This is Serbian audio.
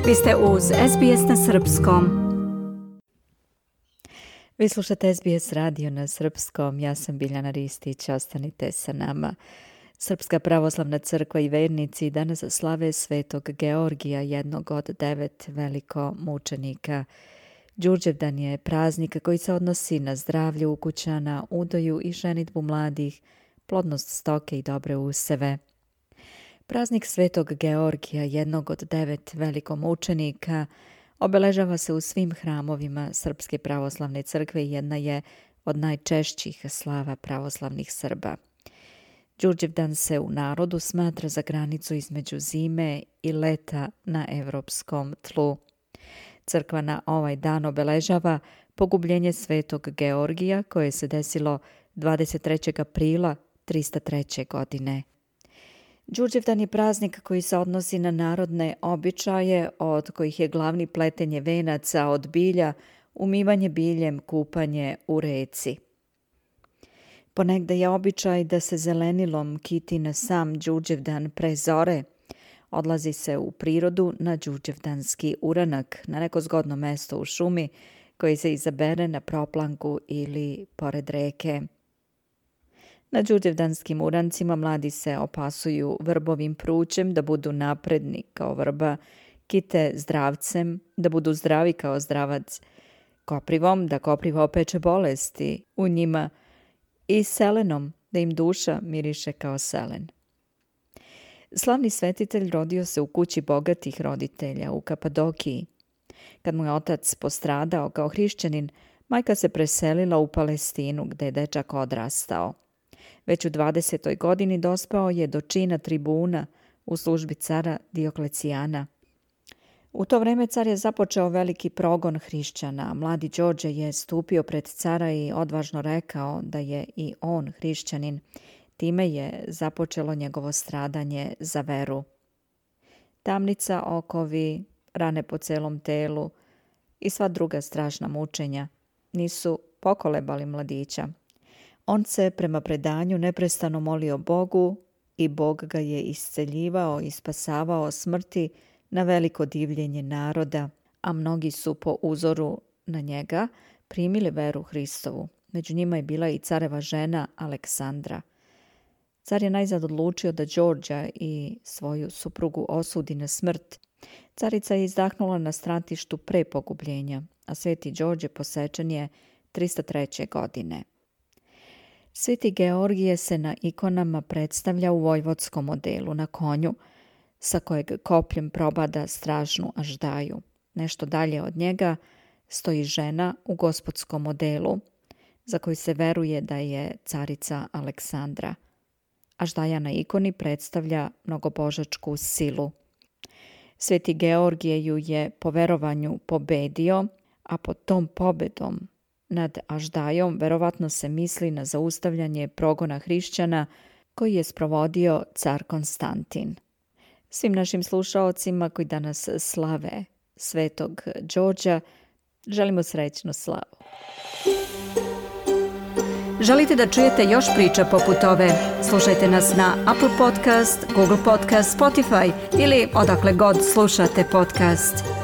Vi ste uz SBS na srpskom. Vi slušate SBS radio na srpskom. Ja sam Biljana Ristić. Ostanite sa nama. Srpska pravoslavna crkva i vernici danas slave Svetog Georgija, jednog od 9 velikomučenika. Đurđevdan je praznik koji se odnosi na zdravlje ukućana, udoju i ženidbu mladih, plodnost stoke i dobre useve. Praznik Svetog Georgija, jednog od 9 velikomučenika, obeležava se u svim hramovima Srpske pravoslavne crkve i jedna je od najčešćih slava pravoslavnih Srba. Đurđevdan se u narodu smatra za granicu između zime i leta na evropskom tlu. Crkva na ovaj dan obeležava pogubljenje Svetog Georgija koje se desilo 23. aprila 303. godine. Đurđevdan je praznik koji se odnosi na narodne običaje, od kojih je glavni pletenje venaca od bilja, umivanje biljem, kupanje u reci. Ponegde je običaj da se zelenilom kiti na sam Đurđevdan pre zore. Odlazi se u prirodu na đurđevdanski uranak, na neko zgodno mesto u šumi koji se izabere na proplanku ili pored reke. Na đurđevdanskim urancima mladi se opasuju vrbovim prućem da budu napredni kao vrba, kite zdravcem da budu zdravi kao zdravac, koprivom da koprivo opeče bolesti u njima i selenom da im duša miriše kao selen. Slavni svetitelj rodio se u kući bogatih roditelja u Kapadokiji. Kad mu je otac postradao kao hrišćanin, majka se preselila u Palestinu gde je dečak odrastao. Već u 20. godini dospao je do čina tribuna u službi cara Dioklecijana. U to vreme car je započeo veliki progon hrišćana. Mladi Đorđe je stupio pred cara i odvažno rekao da je i on hrišćanin. Time je započelo njegovo stradanje za veru. Tamnica, okovi, rane po celom telu i sva druga strašna mučenja nisu pokolebali mladića. On se prema predanju neprestano molio Bogu i Bog ga je isceljivao i spasavao smrti na veliko divljenje naroda, a mnogi su po uzoru na njega primili veru Hristovu. Među njima je bila i careva žena Aleksandra. Car je najzad odlučio da Đorđa i svoju suprugu osudi na smrt. Carica je izdahnula na stratištu pre pogubljenja, a Sveti Đorđe posečen je 303. godine. Sveti Georgije se na ikonama predstavlja u vojvodskom modelu na konju, sa kojeg kopljem probada stražnu aždaju. Nešto dalje od njega stoji žena u gospodskom modelu, za koju se veruje da je carica Aleksandra. Aždaja na ikoni predstavlja mnogobožačku silu. Sveti Georgije ju je po verovanju pobedio, a pod tom pobedom nad Aždajom verovatno se misli na zaustavljanje progona hrišćana koji je sprovodio car Konstantin. Svim našim slušaocima koji danas slave Svetog Đorđa želimo srećnu slavu. Želite da čujete još priča poput ove? Slušajte nas na Apple Podcast, Google Podcast, Spotify ili odakle god slušate podcast.